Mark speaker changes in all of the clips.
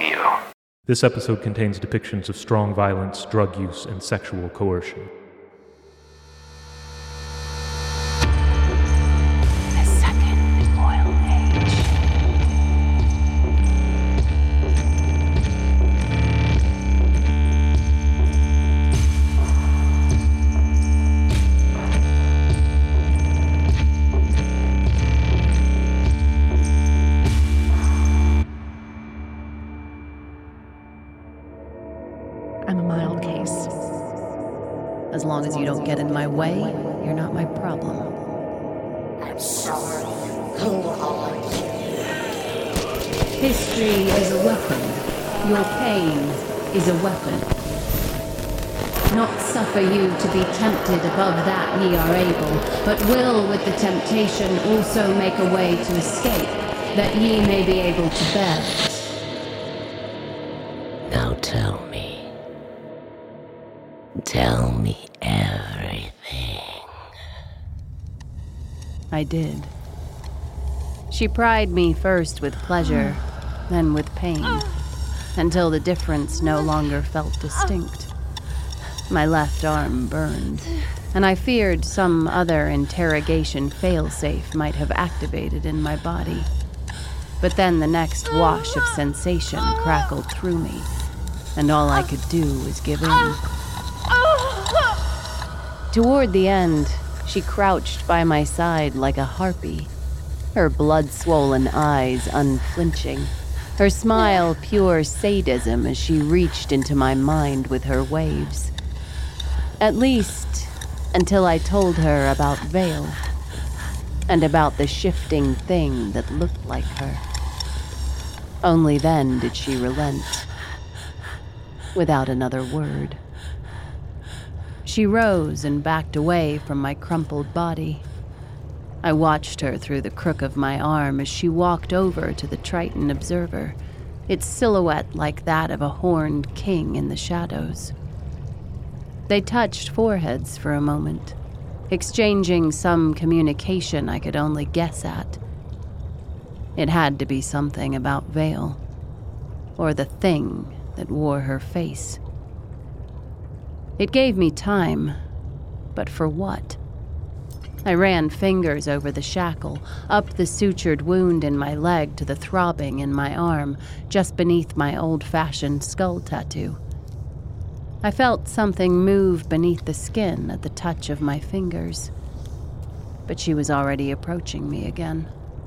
Speaker 1: you.
Speaker 2: This episode contains depictions of strong violence, drug use, and sexual coercion.
Speaker 3: The Second Oil Age.
Speaker 4: I'm a mild case. As long as you don't get in my way, you're not my problem.
Speaker 5: I'm sorry. Who are you?
Speaker 6: History is a weapon. Your pain is a weapon. Not suffer you to be tempted above that ye are able, but will with the temptation also make a way to escape, that ye may be able to bear it.
Speaker 5: Now tell me. Tell me everything.
Speaker 4: I did. She pried me first with pleasure, then with pain, until the difference no longer felt distinct. My left arm burned, and I feared some other interrogation failsafe might have activated in my body. But then the next wash of sensation crackled through me, and all I could do was give in. Toward the end, she crouched by my side like a harpy, her blood-swollen eyes unflinching, her smile pure sadism as she reached into my mind with her waves. At least, until I told her about Vale, and about the shifting thing that looked like her. Only then did she relent, without another word. She rose and backed away from my crumpled body. I watched her through the crook of my arm as she walked over to the Triton Observer, its silhouette like that of a horned king in the shadows. They touched foreheads for a moment, exchanging some communication I could only guess at. It had to be something about Vale, or the thing that wore her face. It gave me time, but for what? I ran fingers over the shackle, up the sutured wound in my leg to the throbbing in my arm, just beneath my old-fashioned skull tattoo. I felt something move beneath the skin at the touch of my fingers, but she was already approaching me again.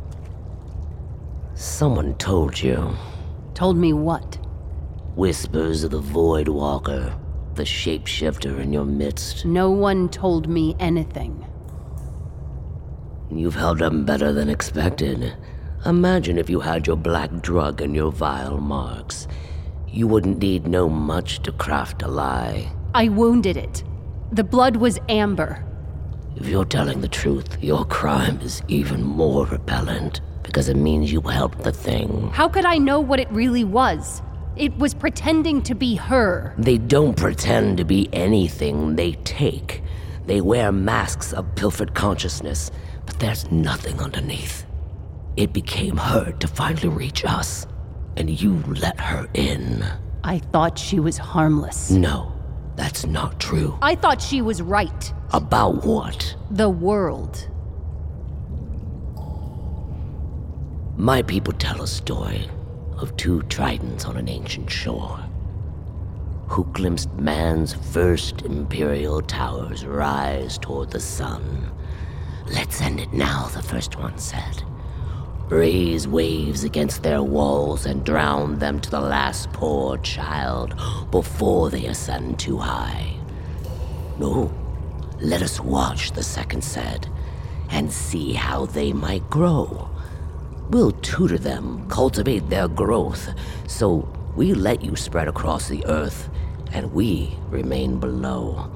Speaker 5: Someone told you.
Speaker 4: Told me what?
Speaker 5: Whispers of the Void Walker, the shapeshifter in your midst.
Speaker 4: No one told me anything.
Speaker 5: You've held up better than expected. Imagine if you had your black drug and your vile marks. You wouldn't need no much to craft a lie.
Speaker 4: I wounded it. The blood was amber.
Speaker 5: If you're telling the truth, your crime is even more repellent, because it means you helped the thing.
Speaker 4: How could I know what it really was? It was pretending to be her.
Speaker 5: They don't pretend to be anything, they take. They wear masks of pilfered consciousness, but there's nothing underneath. It became her to finally reach us, and you let her in.
Speaker 4: I thought she was harmless.
Speaker 5: No, that's not true.
Speaker 4: I thought she was right.
Speaker 5: About what?
Speaker 4: The world.
Speaker 5: My people tell a story of two tritons on an ancient shore, who glimpsed man's first imperial towers rise toward the sun. Let's end it now, the first one said. Raise waves against their walls and drown them to the last poor child before they ascend too high. No, let us watch, the second said, and see how they might grow. We'll tutor them, cultivate their growth, so we let you spread across the earth, and we remain below.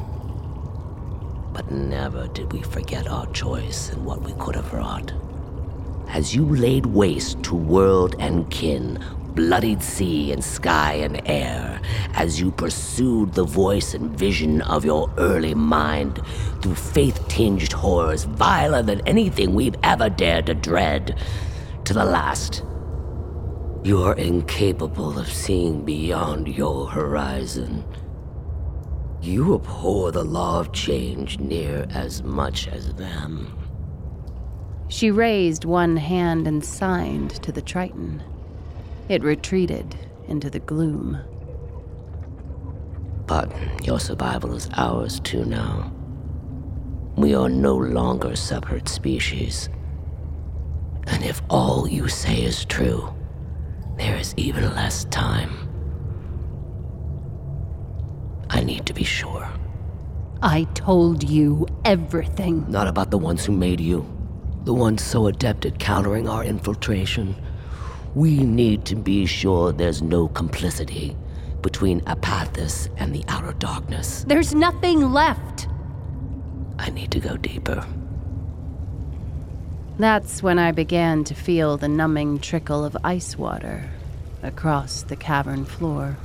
Speaker 5: But never did we forget our choice and what we could have wrought. As you laid waste to world and kin, bloodied sea and sky and air, as you pursued the voice and vision of your early mind through faith-tinged horrors viler than anything we've ever dared to dread, to the last, You are incapable of seeing beyond your horizon. You abhor the law of change near as much as them.
Speaker 4: She raised one hand and signed to the Triton. It retreated into the gloom.
Speaker 5: But your survival is ours too now. We are no longer separate species. And if all you say is true, there is even less time. I need to be sure.
Speaker 4: I told you everything.
Speaker 5: Not about the ones who made you. The ones so adept at countering our infiltration. We need to be sure there's no complicity between Apathis and the Outer Darkness.
Speaker 4: There's nothing left.
Speaker 5: I need to go deeper.
Speaker 4: That's when I began to feel the numbing trickle of ice water across the cavern floor.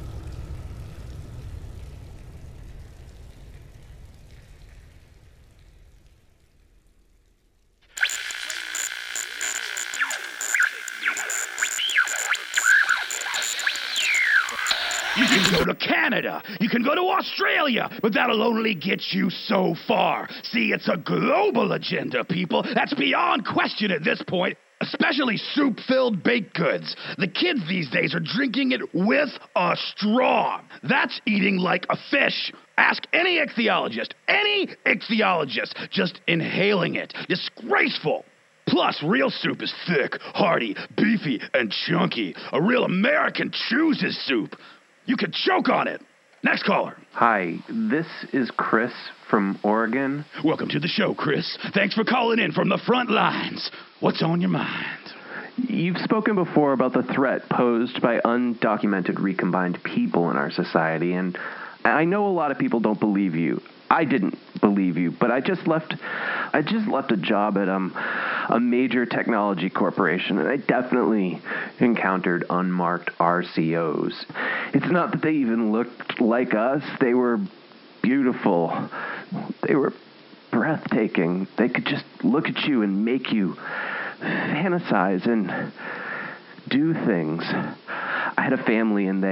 Speaker 1: You can go to Canada, you can go to Australia, but that'll only get you so far. See, it's a global agenda, people. That's beyond question at this point, especially soup-filled baked goods. The kids these days are drinking it with a straw. That's eating like a fish. Ask any ichthyologist, just inhaling it. Disgraceful. Plus, real soup is thick, hearty, beefy, and chunky. A real American chooses soup. You could choke on it. Next caller.
Speaker 7: Hi, this is Chris from Oregon.
Speaker 1: Welcome to the show, Chris. Thanks for calling in from the front lines. What's on your mind?
Speaker 7: You've spoken before about the threat posed by undocumented recombined people in our society, and I know a lot of people don't believe you. I didn't believe you, but I just left a job at a major technology corporation, and I definitely encountered unmarked RCOs. It's not that they even looked like us. They were beautiful. They were breathtaking. They could just look at you and make you fantasize and do things. I had a family, and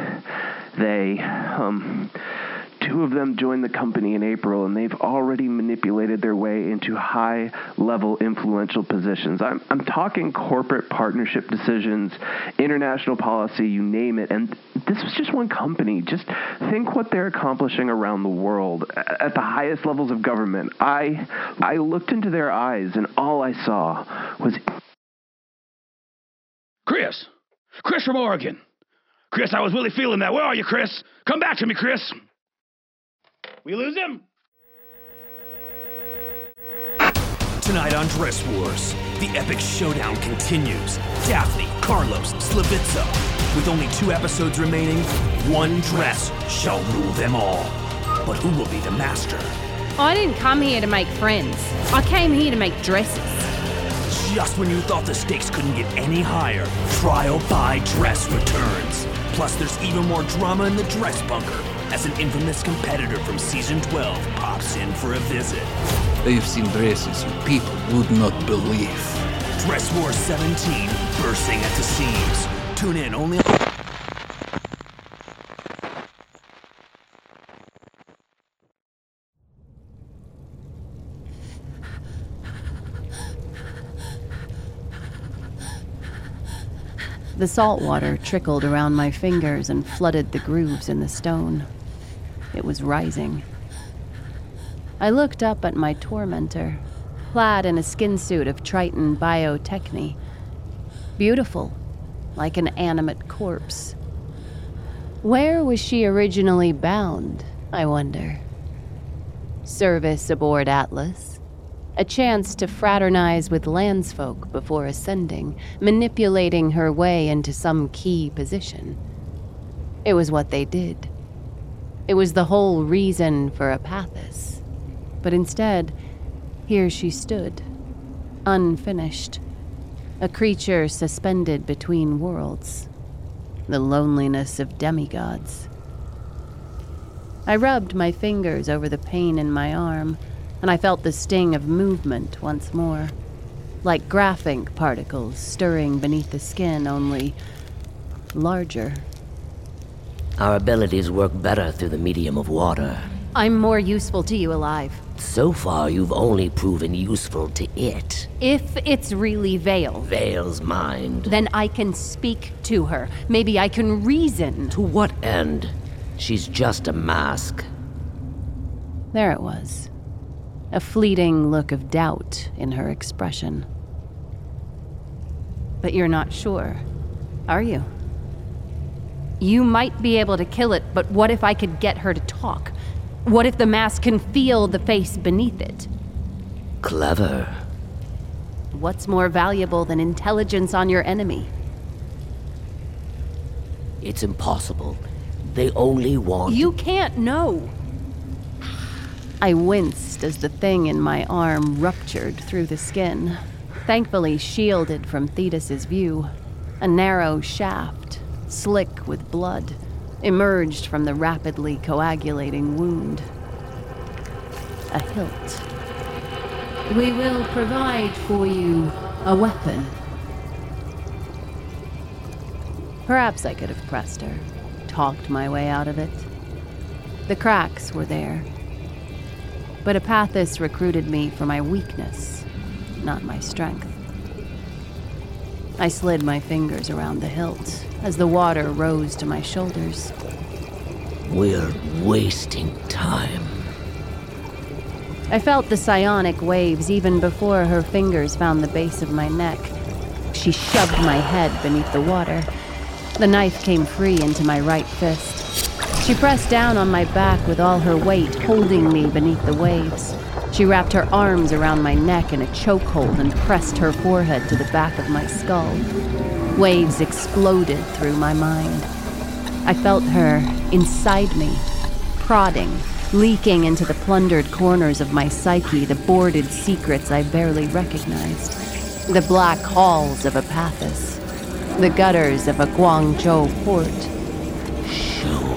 Speaker 7: two of them joined the company in April, and they've already manipulated their way into high-level influential positions. I'm talking corporate partnership decisions, international policy, you name it. And this was just one company. Just think what they're accomplishing around the world at the highest levels of government. I looked into their eyes, and all I saw was...
Speaker 1: Chris from Oregon. Chris, I was really feeling that. Where are you, Chris? Come back to me, Chris. We lose him?
Speaker 8: Tonight on Dress Wars, the epic showdown continues. Daphne, Carlos, Slavitza. With only 2 episodes remaining, one dress shall rule them all. But who will be the master?
Speaker 9: I didn't come here to make friends. I came here to make dresses.
Speaker 8: Just when you thought the stakes couldn't get any higher, Trial by Dress returns. Plus, there's even more drama in the dress bunker as an infamous competitor from Season 12 pops in for a visit.
Speaker 10: They've seen dresses you people would not believe.
Speaker 8: Dress Wars 17, bursting at the seams. Tune in only on...
Speaker 4: The salt water trickled around my fingers and flooded the grooves in the stone. It was rising. I looked up at my tormentor, clad in a skin suit of Triton biotechny. Beautiful, like an animate corpse. Where was she originally bound, I wonder? Service aboard Atlas? A chance to fraternize with landsfolk before ascending, manipulating her way into some key position. It was what they did. It was the whole reason for Apathis. But instead, here she stood, unfinished. A creature suspended between worlds. The loneliness of demigods. I rubbed my fingers over the pain in my arm, and I felt the sting of movement once more. like graphene particles stirring beneath the skin, only larger.
Speaker 5: Our abilities work better through the medium of water.
Speaker 4: I'm more useful to you alive.
Speaker 5: So far, you've only proven useful to it.
Speaker 4: If it's really Vale.
Speaker 5: Vale's mind.
Speaker 4: Then I can speak to her. Maybe I can reason.
Speaker 5: To what end? She's just a mask.
Speaker 4: There it was. A fleeting look of doubt in her expression. But you're not sure, are you? You might be able to kill it, but what if I could get her to talk? What if the mask can feel the face beneath it?
Speaker 5: Clever.
Speaker 4: What's more valuable than intelligence on your enemy?
Speaker 5: It's impossible. They only want...
Speaker 4: You can't know. I winced as the thing in my arm ruptured through the skin, thankfully shielded from Thetis's view. A narrow shaft, slick with blood, emerged from the rapidly coagulating wound. A hilt.
Speaker 6: We will provide for you a weapon.
Speaker 4: Perhaps I could have pressed her, talked my way out of it. The cracks were there. But Apathis recruited me for my weakness, not my strength. I slid my fingers around the hilt as the water rose to my shoulders.
Speaker 5: We're wasting time.
Speaker 4: I felt the psionic waves even before her fingers found the base of my neck. She shoved my head beneath the water. The knife came free into my right fist. She pressed down on my back with all her weight, holding me beneath the waves. She wrapped her arms around my neck in a chokehold and pressed her forehead to the back of my skull. Waves exploded through my mind. I felt her inside me, prodding, leaking into the plundered corners of my psyche, the boarded secrets I barely recognized. The black halls of Apathis, the gutters of a Guangzhou port.
Speaker 5: Show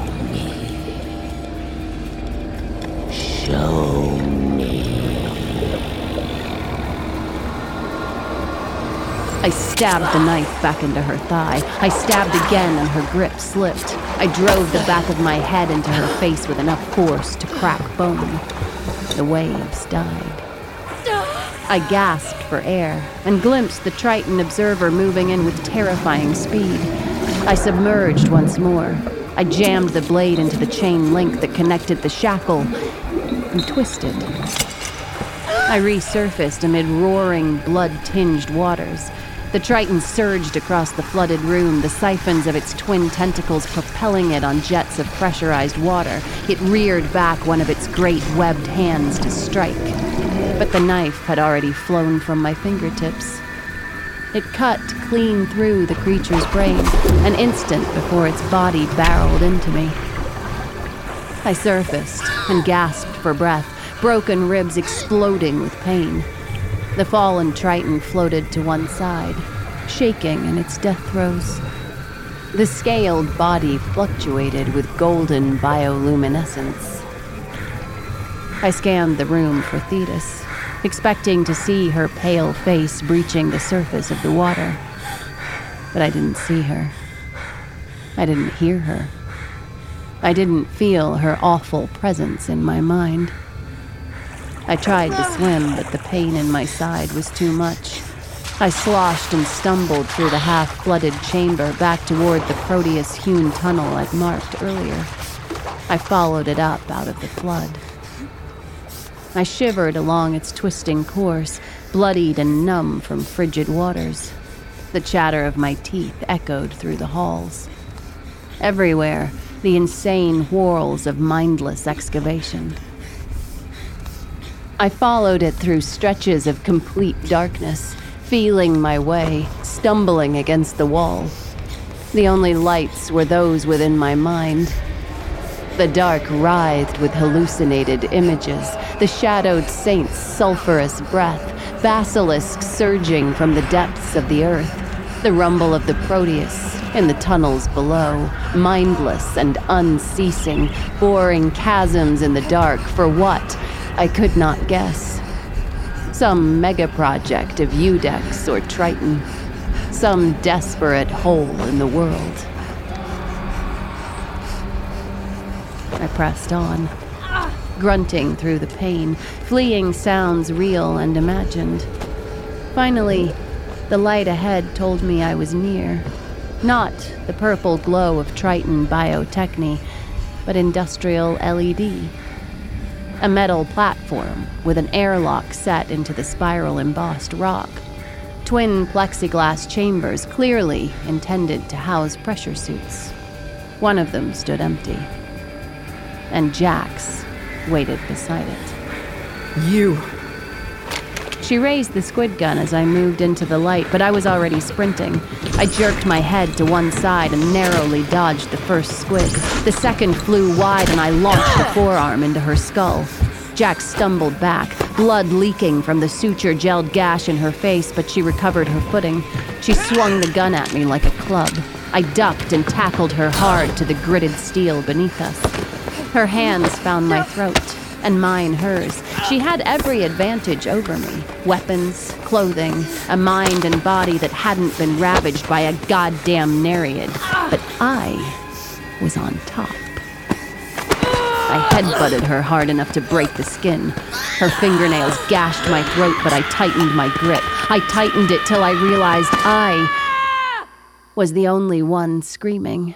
Speaker 5: me.
Speaker 4: I stabbed the knife back into her thigh. I stabbed again and her grip slipped. I drove the back of my head into her face with enough force to crack bone. The waves died. I gasped for air and glimpsed the Triton observer moving in with terrifying speed. I submerged once more. I jammed the blade into the chain link that connected the shackle and twisted. I resurfaced amid roaring, blood-tinged waters. The Triton surged across the flooded room, the siphons of its twin tentacles propelling it on jets of pressurized water. It reared back one of its great webbed hands to strike. But the knife had already flown from my fingertips. It cut clean through the creature's brain, an instant before its body barreled into me. I surfaced and gasped for breath, broken ribs exploding with pain. The fallen Triton floated to one side, shaking in its death throes. The scaled body fluctuated with golden bioluminescence. I scanned the room for Thetis, expecting to see her pale face breaching the surface of the water. But I didn't see her. I didn't hear her. I didn't feel her awful presence in my mind. I tried to swim, but the pain in my side was too much. I sloshed and stumbled through the half-flooded chamber back toward the Proteus-hewn tunnel I'd marked earlier. I followed it up out of the flood. I shivered along its twisting course, bloodied and numb from frigid waters. The chatter of my teeth echoed through the halls. Everywhere, the insane whirls of mindless excavation. I followed it through stretches of complete darkness, feeling my way, stumbling against the wall. The only lights were those within my mind. The dark writhed with hallucinated images, the shadowed saint's sulphurous breath, basilisks surging from the depths of the earth, the rumble of the Proteus in the tunnels below, mindless and unceasing, boring chasms in the dark for what? I could not guess. Some mega project of Udex or Triton. Some desperate hole in the world. I pressed on, grunting through the pain, fleeing sounds real and imagined. Finally, the light ahead told me I was near. Not the purple glow of Triton Biotechny, but industrial LED. A metal platform with an airlock set into the spiral embossed rock. Twin plexiglass chambers clearly intended to house pressure suits. One of them stood empty. And Jax waited beside it.
Speaker 11: You.
Speaker 4: She raised the squid gun as I moved into the light, but I was already sprinting. I jerked my head to one side and narrowly dodged the first squid. The second flew wide and I launched a forearm into her skull. Jax stumbled back, blood leaking from the suture-gelled gash in her face, but she recovered her footing. She swung the gun at me like a club. I ducked and tackled her hard to the gritted steel beneath us. Her hands found my throat, and mine hers. She had every advantage over me. Weapons, clothing, a mind and body that hadn't been ravaged by a goddamn Nereid. But I was on top. I headbutted her hard enough to break the skin. Her fingernails gashed my throat, but I tightened my grip. I tightened it till I realized I was the only one screaming.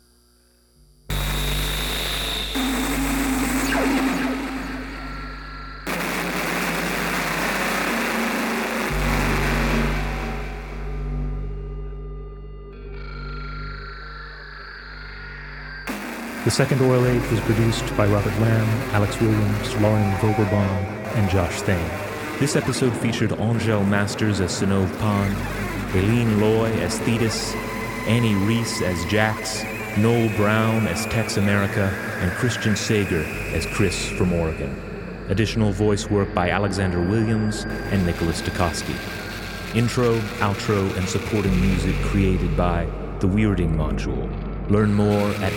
Speaker 2: The Second Oil Age was produced by Robert Lamb, Alex Williams, Lauren Vogelbaum, and Josh Thane. This episode featured Angel Masters as Sinove Pond, Aileen Loy as Thetis, Annie Reese as Jax, Noel Brown as Tex America, and Christian Sager as Chris from Oregon. Additional voice work by Alexander Williams and Nicholas Dukoski. Intro, outro, and supporting music created by The Weirding Module. Learn more at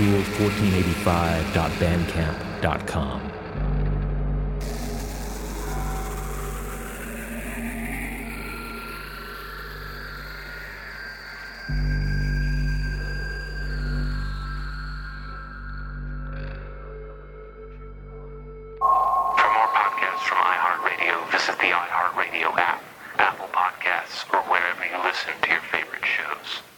Speaker 2: module1485.bandcamp.com.
Speaker 12: For more podcasts from iHeartRadio, visit the iHeartRadio app, Apple Podcasts, or wherever you listen to your favorite shows.